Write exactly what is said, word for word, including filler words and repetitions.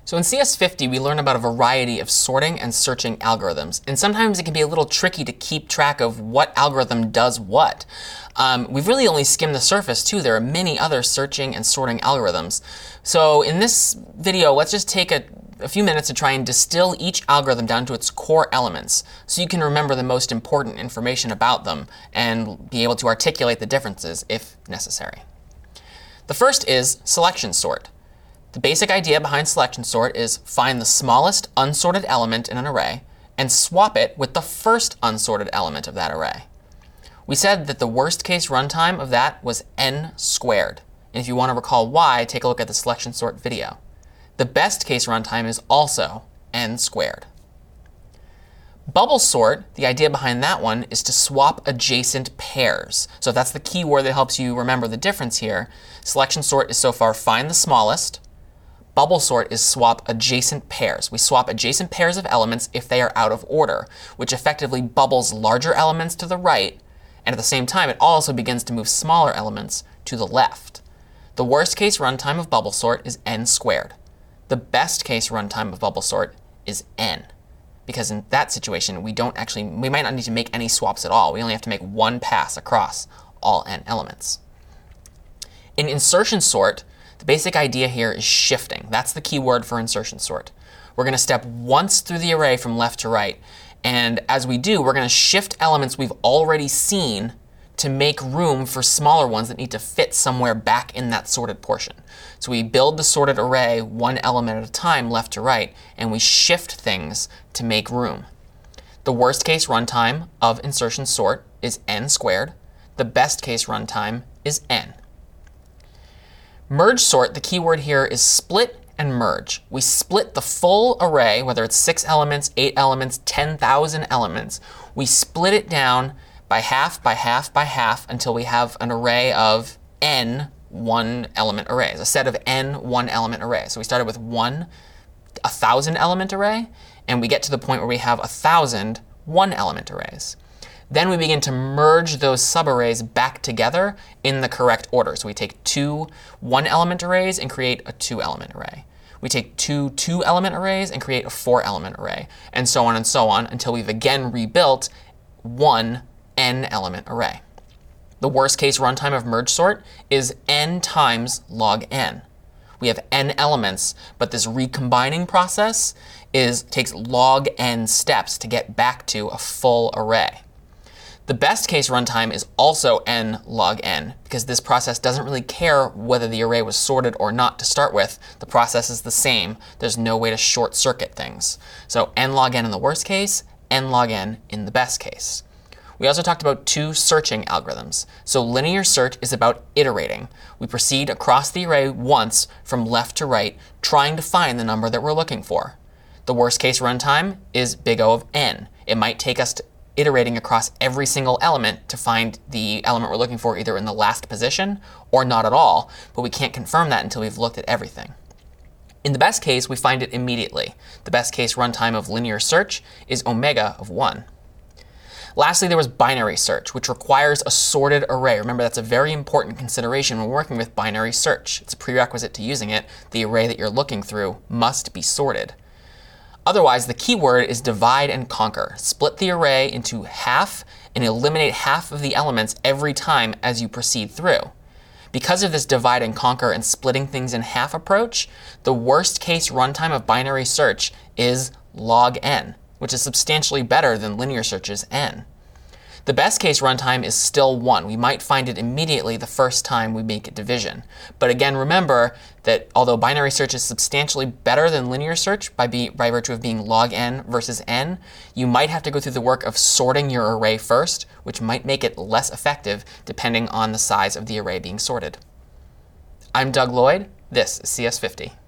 So in C S fifty, we learn about a variety of sorting and searching algorithms. And sometimes it can be a little tricky to keep track of what algorithm does what. Um, we've really only skimmed the surface, too. There are many other searching and sorting algorithms. So in this video, let's just take a, a few minutes to try and distill each algorithm down to its core elements so you can remember the most important information about them and be able to articulate the differences if necessary. The first is selection sort. The basic idea behind selection sort is find the smallest unsorted element in an array and swap it with the first unsorted element of that array. We said that the worst case runtime of that was n squared. And if you want to recall why, take a look at the selection sort video. The best case runtime is also n squared. Bubble sort, the idea behind that one is to swap adjacent pairs. So if that's the key word that helps you remember the difference here, selection sort is so far find the smallest. Bubble sort is swap adjacent pairs. We swap adjacent pairs of elements if they are out of order, which effectively bubbles larger elements to the right, and at the same time it also begins to move smaller elements to the left. The worst case runtime of bubble sort is n squared. The best case runtime of bubble sort is n, because in that situation we don't actually, we might not need to make any swaps at all. We only have to make one pass across all n elements. In insertion sort, the basic idea here is shifting. That's the key word for insertion sort. We're going to step once through the array from left to right. And as we do, we're going to shift elements we've already seen to make room for smaller ones that need to fit somewhere back in that sorted portion. So we build the sorted array one element at a time left to right, and we shift things to make room. The worst case runtime of insertion sort is n squared. The best case runtime is n. Merge sort, the key word here is split and merge. We split the full array, whether it's six elements, eight elements, ten thousand elements. We split it down by half, by half, by half until we have an array of n one element arrays, a set of n one element arrays. So we started with one a thousand element array, and we get to the point where we have a thousand one element arrays. Then we begin to merge those subarrays back together in the correct order. So we take two one-element arrays and create a two-element array. We take two two-element arrays and create a four-element array, and so on and so on until we've again rebuilt one n-element array. The worst case runtime of merge sort is n times log n. We have n elements, but this recombining process is takes log n steps to get back to a full array. The best case runtime is also n log n, because this process doesn't really care whether the array was sorted or not to start with. The process is the same. There's no way to short circuit things. So n log n in the worst case, n log n in the best case. We also talked about two searching algorithms. So linear search is about iterating. We proceed across the array once from left to right, trying to find the number that we're looking for. The worst case runtime is big O of n. It might take us to iterating across every single element to find the element we're looking for either in the last position or not at all, but we can't confirm that until we've looked at everything. In the best case, we find it immediately. The best case runtime of linear search is omega of one. Lastly, there was binary search, which requires a sorted array. Remember, that's a very important consideration when working with binary search. It's a prerequisite to using it. The array that you're looking through must be sorted. Otherwise, the key word is divide and conquer. Split the array into half and eliminate half of the elements every time as you proceed through. Because of this divide and conquer and splitting things in half approach, the worst case runtime of binary search is log n, which is substantially better than linear search's n. The best case runtime is still one. We might find it immediately the first time we make a division. But again, remember that although binary search is substantially better than linear search by, be, by virtue of being log n versus n, you might have to go through the work of sorting your array first, which might make it less effective depending on the size of the array being sorted. I'm Doug Lloyd. This is C S fifty.